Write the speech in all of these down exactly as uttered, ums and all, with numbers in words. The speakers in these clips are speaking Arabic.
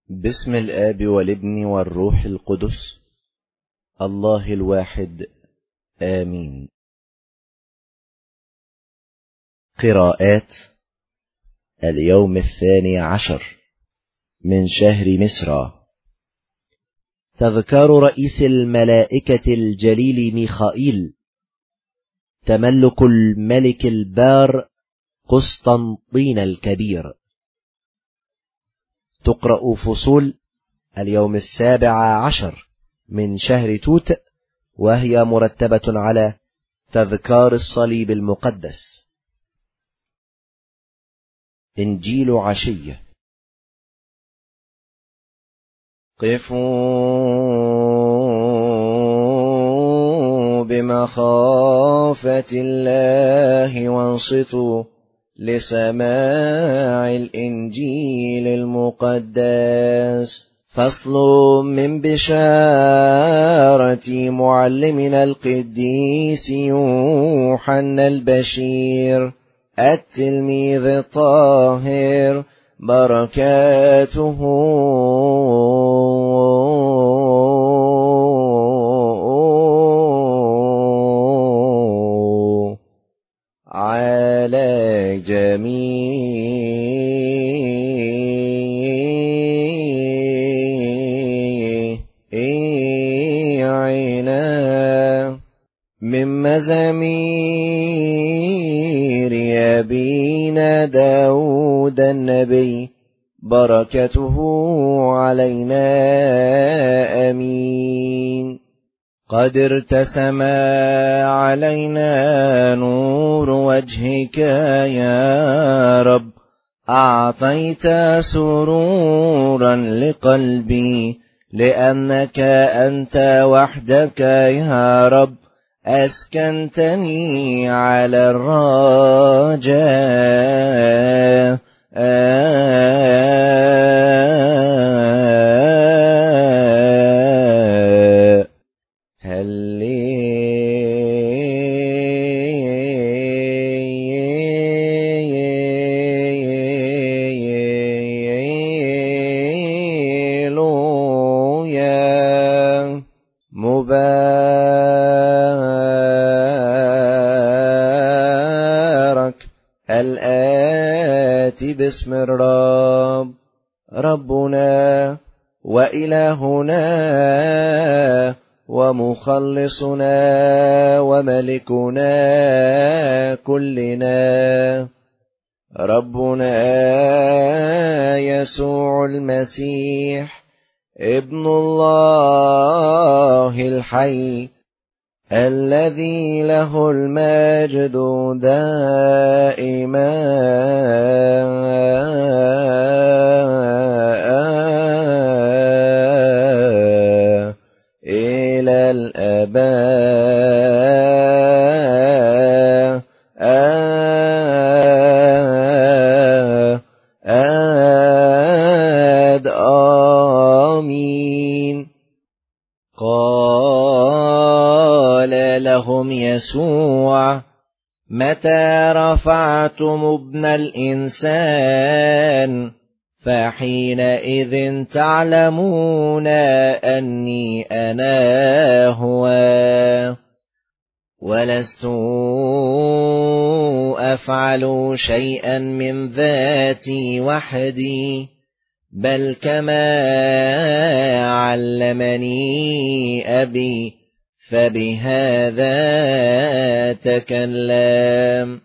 باسم الآب والابن والروح القدس الله الواحد آمين. قراءات اليوم الثاني عشر من شهر مصر. تذكار رئيس الملائكة الجليل ميخائيل، تملك الملك البار قسطنطين الكبير. تقرأ فصول اليوم السابع عشر من شهر توت، وهي مرتبة على تذكار الصليب المقدس. إنجيل عشية. قفوا بمخافة الله وانصتوا لسماع الإنجيل المقدس. فصل من بشارة معلمنا القديس يوحنا البشير التلميذ الطاهر، بركاته على جميعنا. من مزامير أبينا داود النبي، بركته علينا آمين. قد ارتسم علينا نور وجهك يا رب، أعطيت سرورا لقلبي، لأنك أنت وحدك يا رب أسكنتني على الرجاء. هللويا. مبارك الآتي باسم الرب، ربنا وإلهنا ومخلصنا وملكنا كلنا، ربنا يسوع المسيح ابن الله الحي، الذي له المجد دائما إلى الآباء. آمين. قال لهم يسوع: متى رفعتم ابن الإنسان فحينئذ تعلمون أني أنا هو، ولست أفعل شيئا من ذاتي وحدي، بل كما علمني أبي فبهذا تكلم.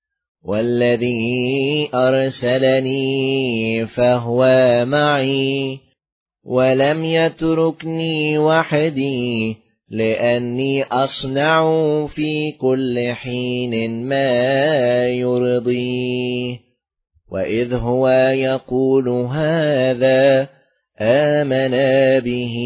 والذي أرسلني فهو معي، ولم يتركني وحدي، لأني أصنع في كل حين ما يرضيه. وإذ هو يقول هذا آمن به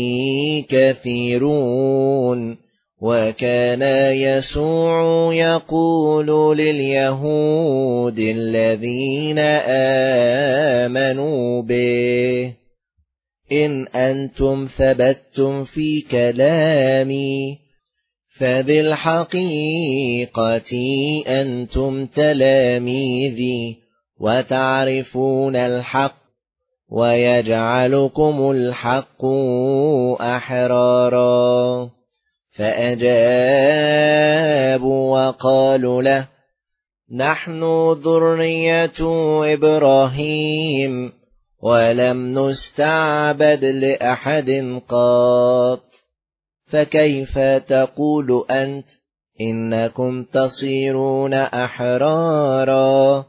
كثيرون، وكان يسوع يقول لليهود الذين آمنوا به: إن أنتم ثبتتم في كلامي فبالحقيقة أنتم تلاميذي، وتعرفون الحق ويجعلكم الحق أحرارا. فأجابوا وقالوا له نحن ذرية إبراهيم ولم نستعبد لأحد قط، فكيف تقول أنت إنكم تصيرون أحرارا؟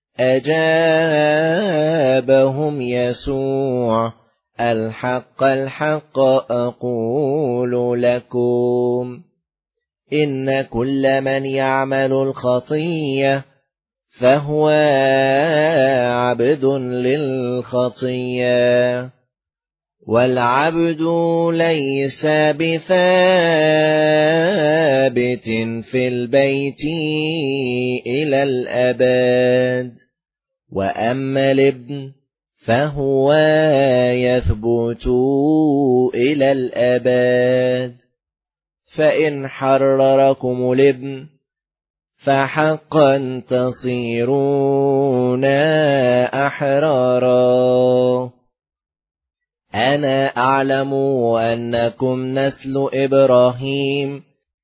أجابهم يسوع الحق الحق أقول لكم إن كل من يعمل الخطية فهو عبد للخطية، والعبد ليس بثابت في البيت إلى الأبد، وأما الابن فهو يثبت إلى الأبد. فإن حرركم الابن فحقا تصيرون أحرارا. أنا أعلم أنكم نسل إبراهيم،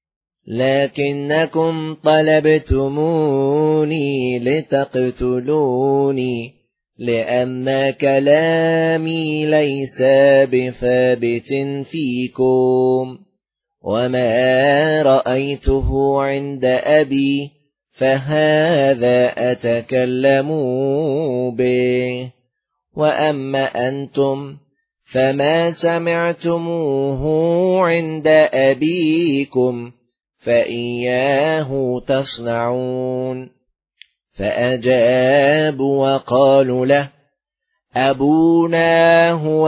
لكنكم طلبتموني لتقتلوني، لأن كلامي ليس بثابت فيكم، وما رأيته عند أبي فهذا أتكلم به. وأما أنتم فما سمعتموه عند أبيكم فإياه تصنعون. فأجابوا وقالوا له أبونا هو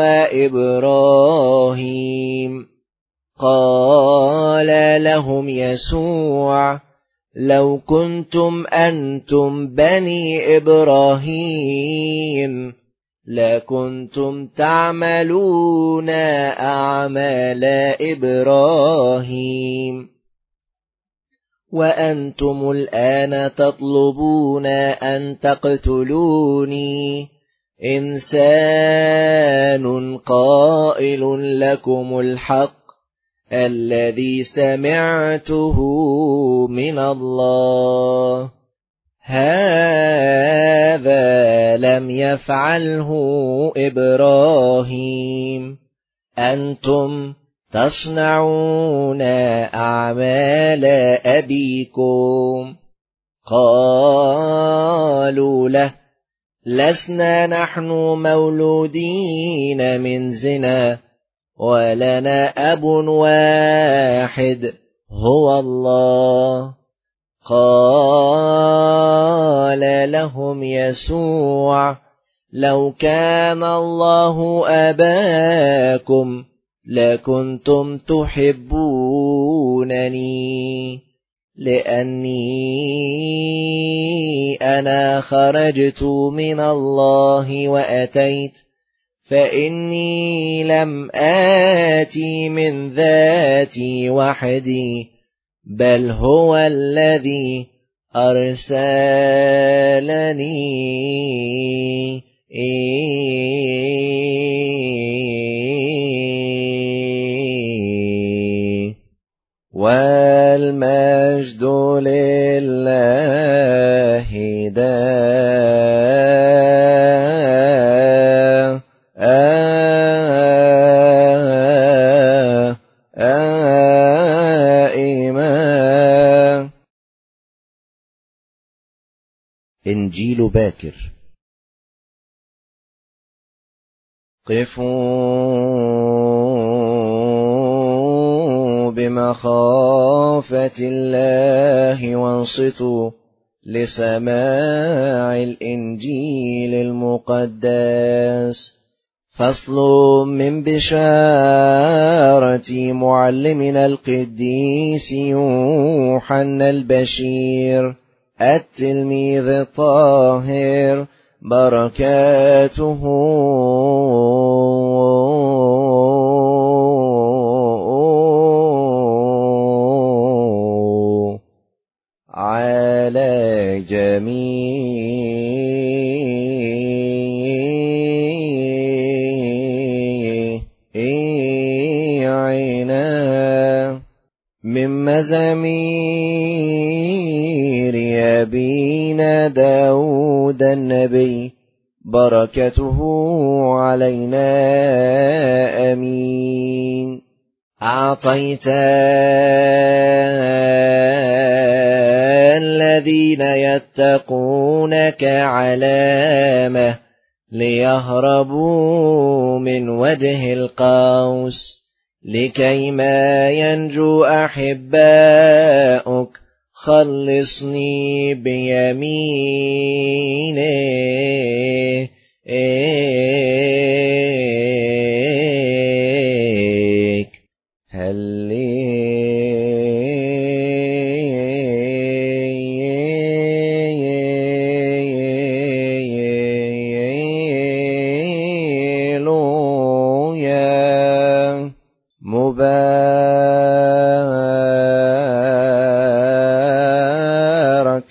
إبراهيم. قال لهم يسوع لو كنتم أنتم بني إبراهيم لكنتم تعملون أعمال إبراهيم، وأنتم الآن تطلبون أن تقتلوني، إنسان قائل لكم الحق الذي سمعته من الله، هذا لم يفعله إبراهيم. أنتم تصنعون أعمال أبيكم. قالوا له لسنا نحن مولودين من زنا، ولنا أب واحد هو الله. قال لهم يسوع لو كان الله أباكم لكنتم تحبونني، لأني أنا خرجت من الله وأتيت، فإني لم آتي من ذاتي وحدي، بل هو الذي أرسلني. والمجد لله دائما. إنجيل باكر. قفوا بمخافة الله وانصتوا لسماع الإنجيل المقدس. فصل من بشارة معلمنا القديس يوحنا البشير التلميذ الطاهر، بركاته على جميع من مزامير أبينا داود النبي، بركته علينا آمين. أعطيت الذين يتقونك علامة ليهربوا من وجه القوس، لكيما ينجو أحباؤك خلصني بيمينك. هللويا. مبارك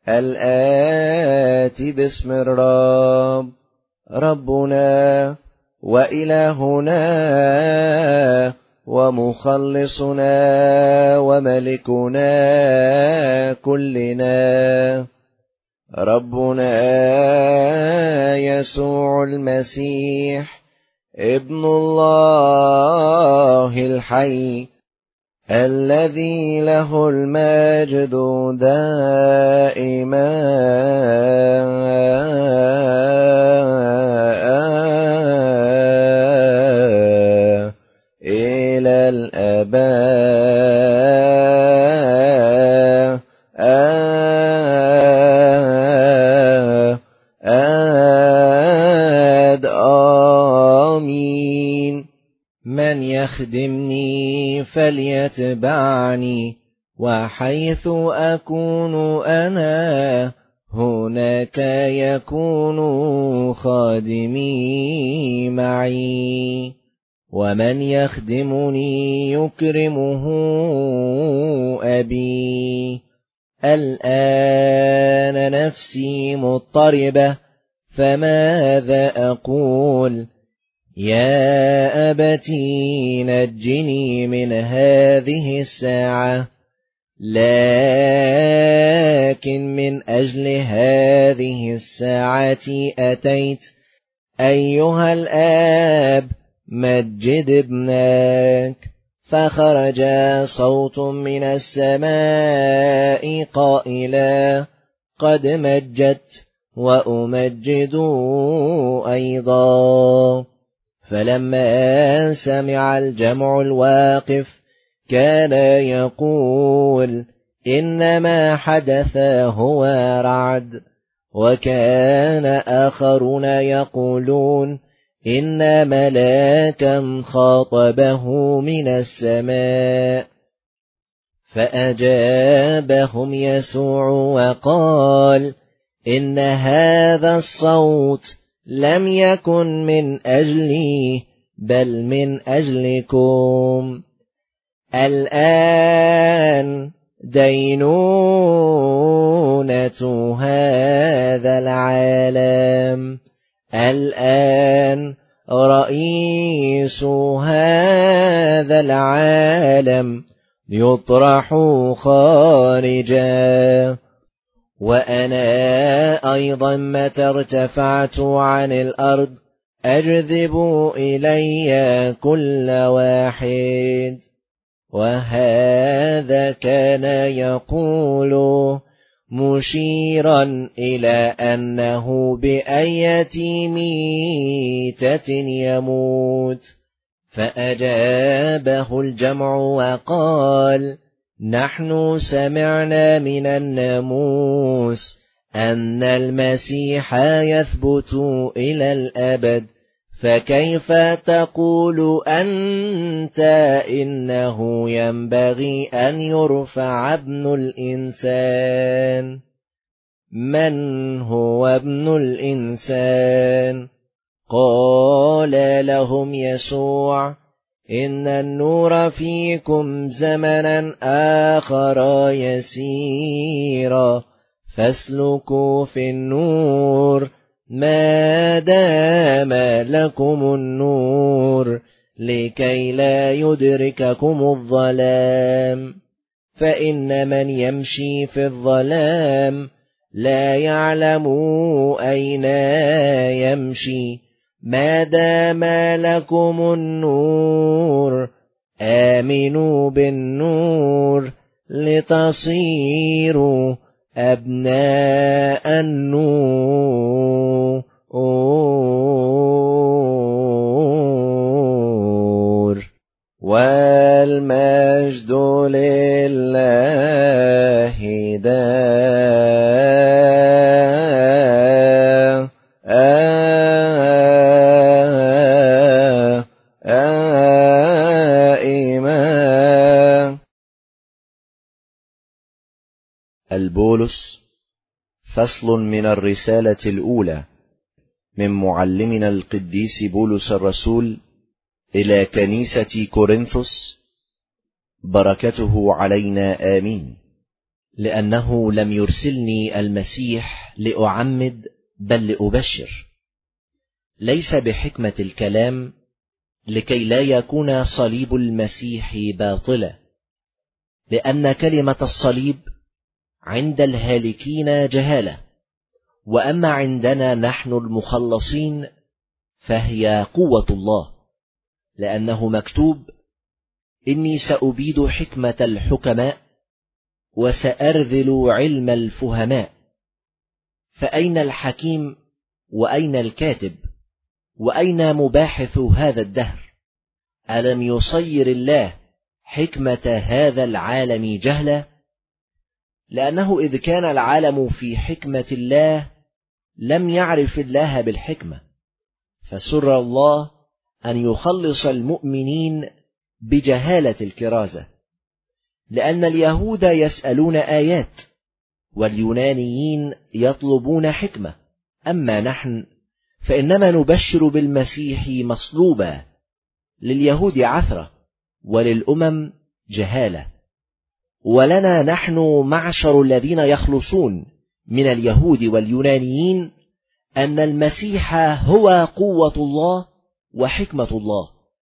الآتي باسم الرب، ربنا وإلهنا ومخلصنا وملكنا كلنا، ربنا يسوع المسيح ابن الله الحي، الذي له المجد دائما إلى الأبد. آمين. من يخدمني فليتبعني، وحيث أكون أنا هناك يكون خادمي معي. ومن يخدمني يكرمه أبي. الآن نفسي مضطربة، فماذا أقول؟ يا أبتي نجني من هذه الساعة، لكن من أجل هذه الساعة أتيت. أيها الآب مجد ابنك. فخرج صوت من السماء قائلا: قد مجدت وأمجد أيضا. فلما سمع الجمع الواقف كان يقول: إنما حدث هو رعد. وكان آخرون يقولون: إن ملاكا خاطبه من السماء. فأجابهم يسوع وقال: إن هذا الصوت لم يكن من أجلي، بل من أجلكم. الآن دينونة هذا العالم، الآن رئيس هذا العالم يطرح خارجا. وأنا أيضا متى ارتفعت عن الأرض أجذب إلي كل واحد. وهذا كان يقول مشيرا إلى أنه بأية ميتة يموت. فأجابه الجمع وقال: نحن سمعنا من الناموس أن المسيح يثبت إلى الأبد، فكيف تقول أنت إنه ينبغي أن يرفع ابن الإنسان؟ من هو ابن الإنسان؟ قال لهم يسوع: إن النور فيكم زمنا آخر يسيرا، فاسلكوا في النور ما دام لكم النور، لكي لا يدرككم الظلام. فإن من يمشي في الظلام لا يعلم أين يمشي ما دام لكم النور آمنوا بالنور لتصيروا أبناء النور. والمجد لله دائما. البولس فصل من الرسالة الأولى من معلمنا القديس بولس الرسول إلى كنيسة كورنثوس، بركته علينا آمين. لأنه لم يرسلني المسيح لأعمد بل لأبشر، ليس بحكمة الكلام، لكي لا يكون صليب المسيح باطلا، لأن كلمة الصليب عند الهالكين جهالة، وأما عندنا نحن المخلصين فهي قوة الله. لأنه مكتوب: إني سأبيد حكمة الحكماء وسأرذل علم الفهماء. فأين الحكيم وأين الكاتب وأين مباحث هذا الدهر؟ ألم يصير الله حكمة هذا العالم جهلا؟ لأنه إذ كان العالم في حكمة الله لم يعرف الله بالحكمة، فسر الله أن يخلص المؤمنين بجهالة الكرازة. لأن اليهود يسألون آيات واليونانيين يطلبون حكمة، أما نحن فإنما نبشر بالمسيح مصلوبا، لليهود عثرة وللأمم جهالة. ولنا نحن معشر الذين يخلصون من اليهود واليونانيين أن المسيح هو قوة الله وحكمة الله،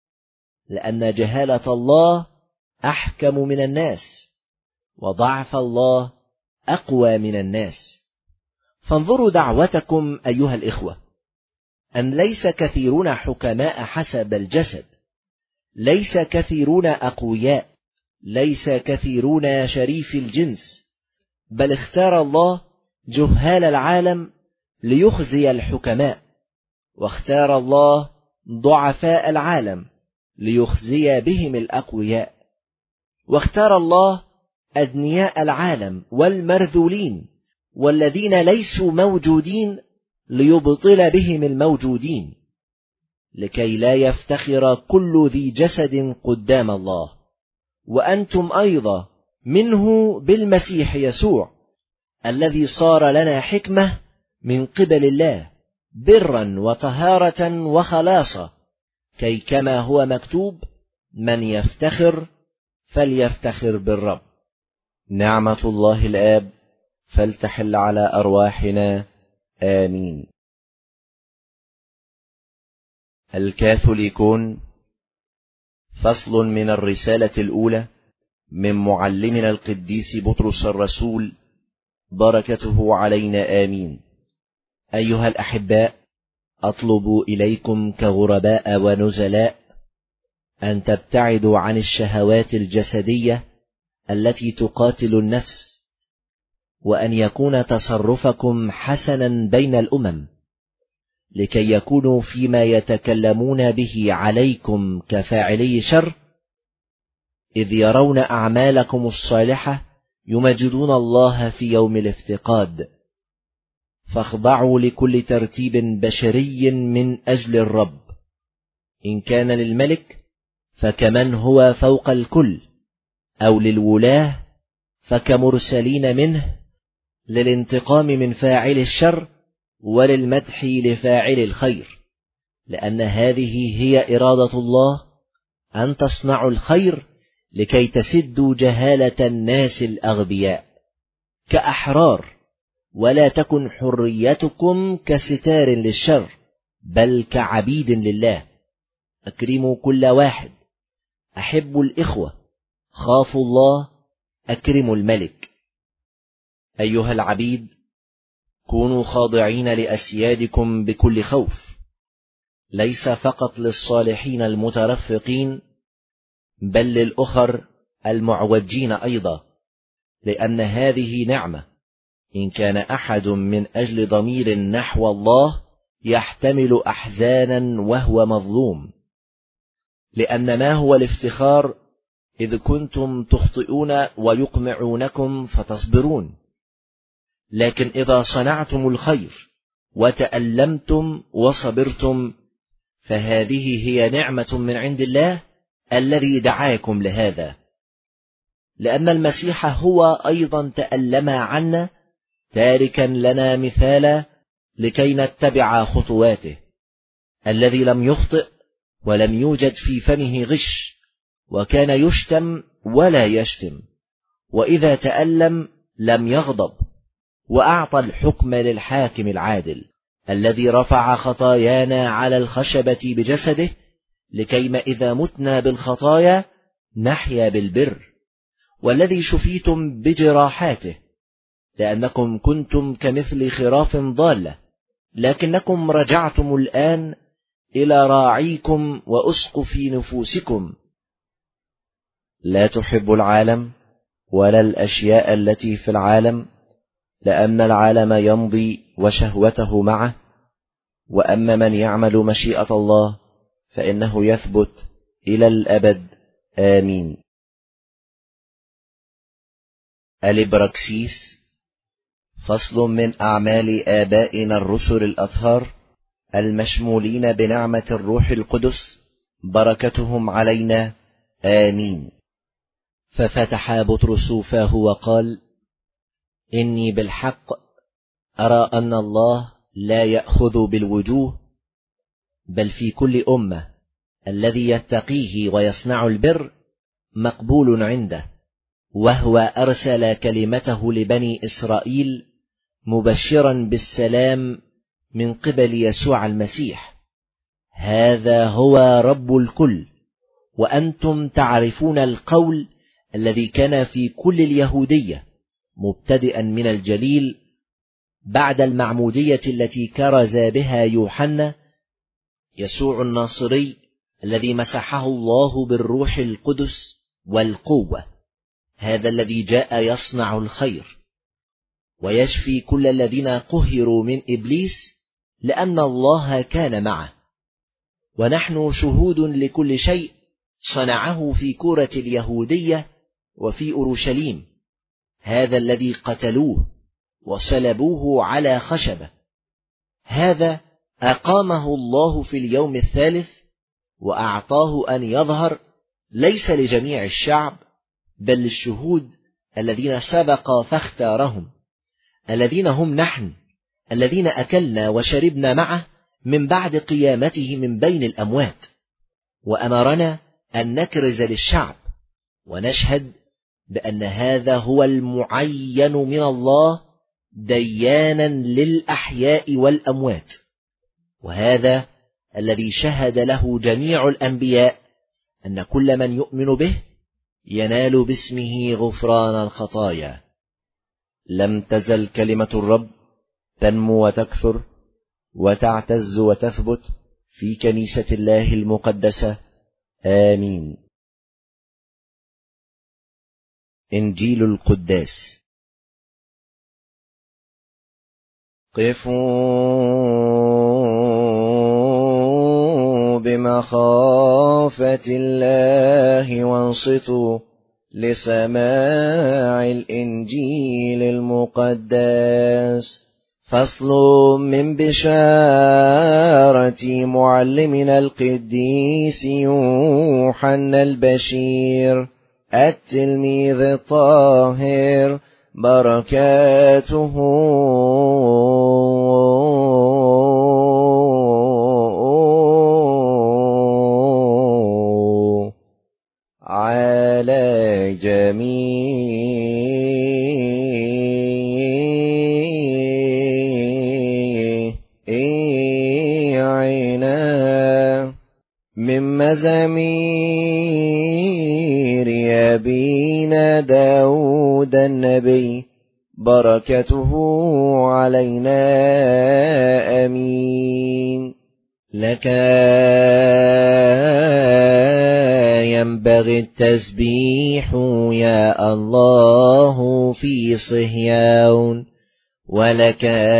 لأن جهالة الله أحكم من الناس، وضعف الله أقوى من الناس. فانظروا دعوتكم أيها الإخوة، أن ليس كثيرون حكماء حسب الجسد، ليس كثيرون أقوياء، ليس كثيرون شريف الجنس، بل اختار الله جهال العالم ليخزي الحكماء، واختار الله ضعفاء العالم ليخزي بهم الأقوياء، واختار الله أدنياء العالم والمرذولين والذين ليسوا موجودين ليبطل بهم الموجودين، لكي لا يفتخر كل ذي جسد قدام الله. وأنتم أيضا منه بالمسيح يسوع، الذي صار لنا حكمة من قبل الله، برا وطهارة وخلاصة، كي كما هو مكتوب: من يفتخر فليفتخر بالرب. نعمة الله الآب فلتحل على أرواحنا آمين. الكاثوليكون فصل من الرسالة الأولى من معلمنا القديس بطرس الرسول، بركته علينا آمين. أيها الأحباء، أطلب إليكم كغرباء ونزلاء أن تبتعدوا عن الشهوات الجسدية التي تقاتل النفس، وأن يكون تصرفكم حسنا بين الأمم، لكي يكونوا فيما يتكلمون به عليكم كفاعلي شر، إذ يرون أعمالكم الصالحة يمجدون الله في يوم الافتقاد. فاخضعوا لكل ترتيب بشري من أجل الرب، إن كان للملك فكمن هو فوق الكل، أو للولاة فكمرسلين منه، للانتقام من فاعل الشر وللمدح لفاعل الخير، لأن هذه هي إرادة الله، أن تصنعوا الخير لكي تسدوا جهالة الناس الأغبياء كأحرار، ولا تكن حريتكم كستار للشر، بل كعبيد لله. أكرموا كل واحد، أحبوا الإخوة، خافوا الله، أكرموا الملك. أيها العبيد، كونوا خاضعين لأسيادكم بكل خوف، ليس فقط للصالحين المترفقين بل للأخر المعوجين أيضا، لأن هذه نعمة. إن كان أحد من أجل ضمير نحو الله يحتمل أحزانا وهو مظلوم، لأن ما هو الافتخار إذ كنتم تخطئون ويقمعونكم فتصبرون؟ لكن إذا صنعتم الخير وتألمتم وصبرتم فهذه هي نعمة من عند الله الذي دعاكم لهذا، لأن المسيح هو أيضا تألم عنا تاركا لنا مثالا لكي نتبع خطواته، الذي لم يخطئ ولم يوجد في فمه غش، وكان يشتم ولا يشتم، وإذا تألم لم يغضب، وأعطى الحكم للحاكم العادل الذي رفع خطايانا على الخشبة بجسده، لكيما إذا متنا بالخطايا نحيا بالبر، والذي شفيتم بجراحاته، لأنكم كنتم كمثل خراف ضالة، لكنكم رجعتم الآن إلى راعيكم وأسقف نفوسكم. لا تحب العالم ولا الأشياء التي في العالم، لأن العالم يمضي وشهوته معه، وأما من يعمل مشيئة الله فإنه يثبت إلى الأبد. آمين. الإبراكسيس، فصل من أعمال آبائنا الرسل الأطهار المشمولين بنعمة الروح القدس، بركتهم علينا. آمين. ففتح بطرس فاه وقال: إني بالحق أرى أن الله لا يأخذ بالوجوه، بل في كل أمة الذي يتقيه ويصنع البر مقبول عنده، وهو أرسل كلمته لبني إسرائيل مبشرا بالسلام من قبل يسوع المسيح. هذا هو رب الكل، وأنتم تعرفون القول الذي كان في كل اليهودية مبتدئا من الجليل بعد المعمودية التي كرز بها يوحنا، يسوع الناصري الذي مسحه الله بالروح القدس والقوة، هذا الذي جاء يصنع الخير ويشفي كل الذين قهروا من إبليس، لأن الله كان معه. ونحن شهود لكل شيء صنعه في كورة اليهودية وفي أورشليم، هذا الذي قتلوه وصلبوه على خشبة، هذا أقامه الله في اليوم الثالث، وأعطاه أن يظهر ليس لجميع الشعب بل للشهود الذين سبق فاختارهم، الذين هم نحن، الذين أكلنا وشربنا معه من بعد قيامته من بين الأموات، وأمرنا أن نكرز للشعب ونشهد بأن هذا هو المعين من الله ديانا للأحياء والأموات، وهذا الذي شهد له جميع الأنبياء أن كل من يؤمن به ينال باسمه غفران الخطايا. لم تزل كلمة الرب تنمو وتكثر وتعتز وتثبت في كنيسة الله المقدسة. آمين. إنجيل القداس. قفوا بمخافة الله وانصتوا لسماع الإنجيل المقدس. فصل من بشارة معلمنا القديس يوحنا البشير التلميذ الطاهر، بركاته على جميعنا من مزامير أبينا داود النبي بركته علينا آمين. لك ينبغي التسبيح يا الله في صهيون، ولك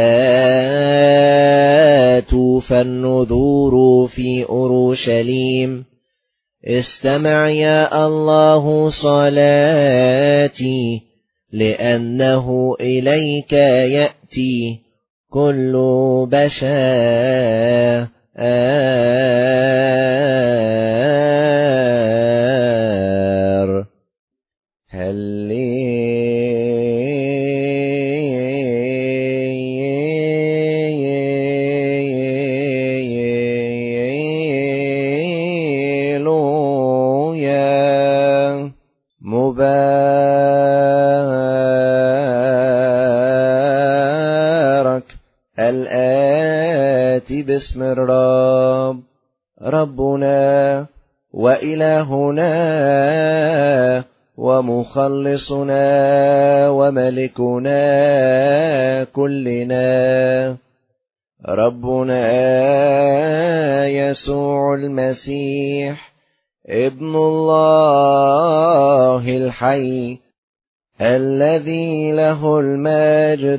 توفى النذور في أورشليم. استمع يا الله صلاتي، لأنه إليك يأتي كل بشر. مبارك الآتي باسم الرب ربنا وإلهنا ومخلصنا وملكنا كلنا، ربنا يسوع المسيح ابن الله الحي، الذي له المجد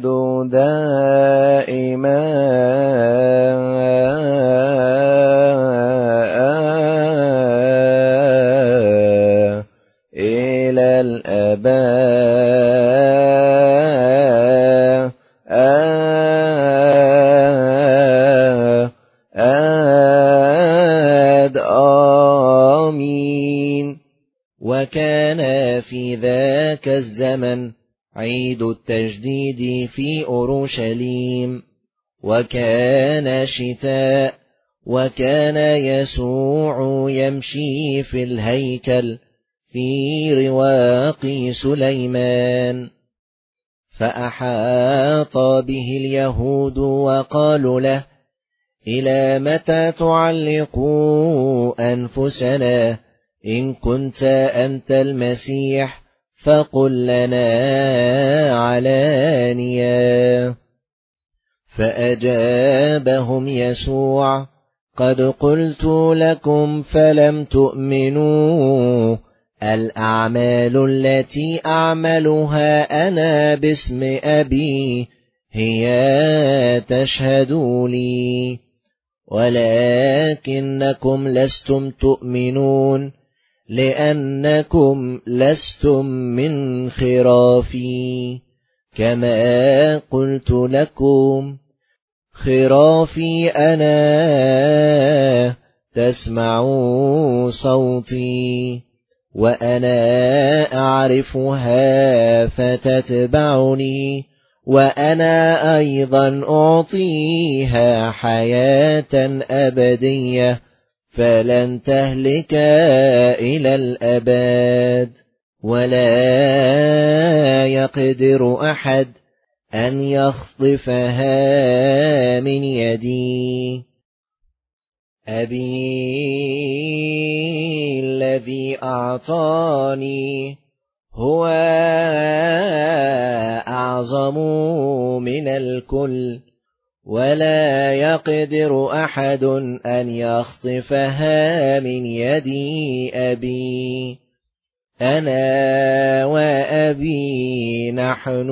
دائما إلى الأبد. آمين. وكان في ذاك الزمن عيد التجديد في أورشليم، وكان شتاء، وكان يسوع يمشي في الهيكل في رواق سليمان، فأحاط به اليهود وقالوا له: إلى متى تعلق أنفسنا؟ إن كنت أنت المسيح فقل لنا علانيا. فأجابهم يسوع: قد قلت لكم فلم تؤمنوا. الأعمال التي أعملها أنا باسم أبي هي تشهد لي، ولكنكم لستم تؤمنون لأنكم لستم من خرافي، كما قلت لكم خرافي أنا تسمعوا صوتي، وأنا أعرفها فتتبعني، وأنا أيضا أعطيها حياة أبدية فلن تهلك إلى الأبد، ولا يقدر أحد أن يخطفها من يدي. أبي الذي أعطاني هو أعظم من الكل، ولا يقدر أحد أن يخطفها من يدي أبي. أنا وأبي نحن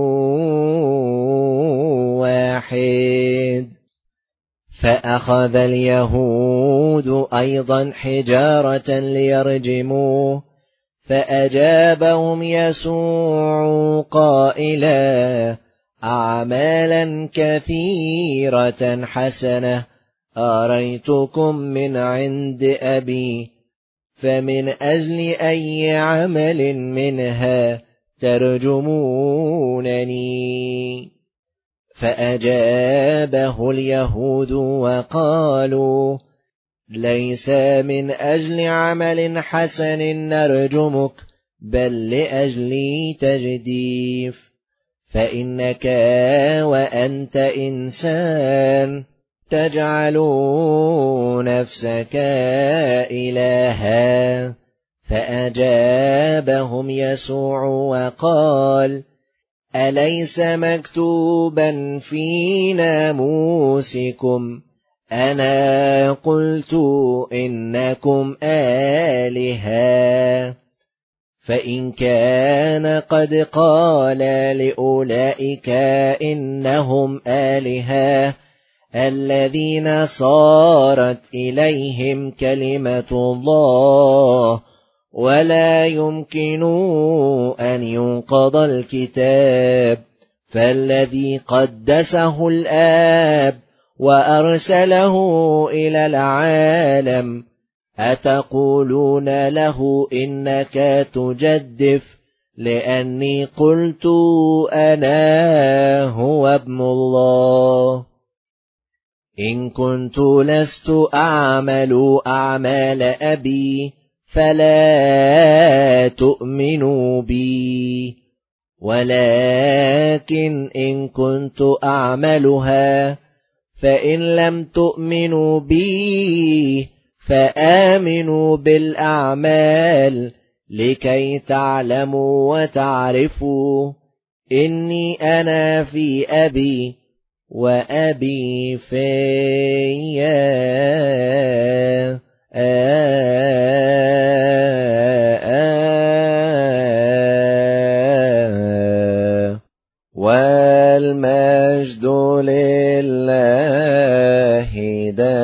واحد. فأخذ اليهود أيضا حجارة ليرجموه، فأجابهم يسوع قائلا: أعمالا كثيرة حسنة أريتكم من عند أبي، فمن أجل أي عمل منها ترجمونني؟ فأجابه اليهود وقالوا: ليس من أجل عمل حسن نرجمك، بل لأجل تجديف، فإنك وأنت إنسان تجعل نفسك إلها، فأجابهم يسوع وقال: أليس مكتوبا في ناموسكم أنا قلت إنكم آلهة؟ فإن كان قد قال لأولئك إنهم آلهة الذين صارت إليهم كلمة الله ولا يمكن أن ينقض الكتاب، فالذي قدسه الآب وأرسله إلى العالم أتقولون له إنك تجدف لأني قلت أنا هو ابن الله؟ إن كنت لست أعمل أعمال أبي فلا تؤمنوا بي، ولكن إن كنت أعملها فإن لم تؤمنوا بي فآمنوا بالأعمال لكي تعلموا وتعرفوا إني أنا في أبي وأبي فيا. والمجد لله دائما